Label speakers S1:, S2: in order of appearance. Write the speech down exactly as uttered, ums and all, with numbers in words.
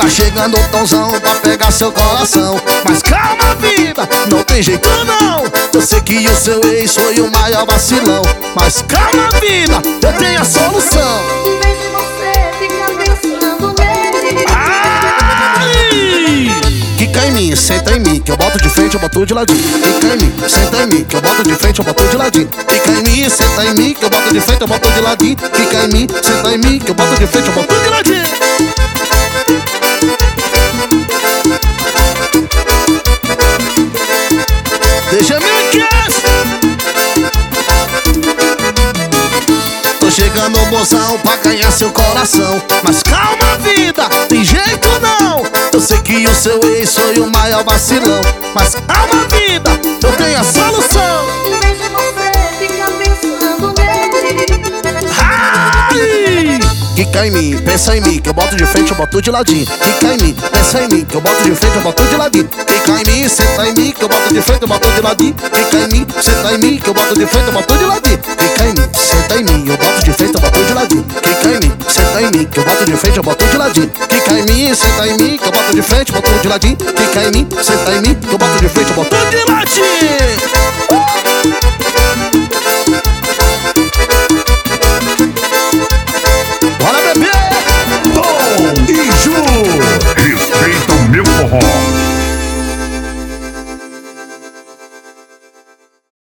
S1: Tá chegando o Tonzão pra pegar seu coração. Mas calma, vida, não tem jeito não. Eu sei que o seu ex foi o maior vacilão. Mas calma, vida, eu tenho a solução.
S2: Em vez de você ficar pensando nele,
S1: Ai! Quica em mim, senta em mim, que eu boto de frente, eu boto de ladinho. Quica em mim, senta em mim, que eu boto de frente, eu boto de ladinho. Quica em mim, senta em mim, que eu boto de frente, eu boto de ladinho. Quica em mim, senta em mim, que eu boto de frente, eu boto de ladinho. Deixa me Tô chegando, mozão, pra ganhar seu coração. Mas calma, vida, tem jeito não. Eu sei que o seu ex foi o maior vacilão. Mas calma, vida, eu tenho a solução.
S2: em vez de você ficar pensando nele,
S1: Ai! Quica em mim, pensa em mim, que eu boto de frente, eu boto de ladinho. Quica em mim, pensa em mim, que eu boto de frente, eu boto de ladinho. Quica em mim, senta em mim, que eu boto de frente, eu boto de ladinho. Quica em mim, senta em mim, que eu boto de frente, eu boto de ladinho. Quica em mim, senta em mim, eu boto de frente, eu boto de ladinho. Quica em mim, senta em mim, que eu boto de frente, eu boto de ladinho. Quica em mim, senta em mim, que eu boto de frente, eu boto de ladinho. Quica em mim, senta em mim, que eu boto de frente, eu boto de ladinho.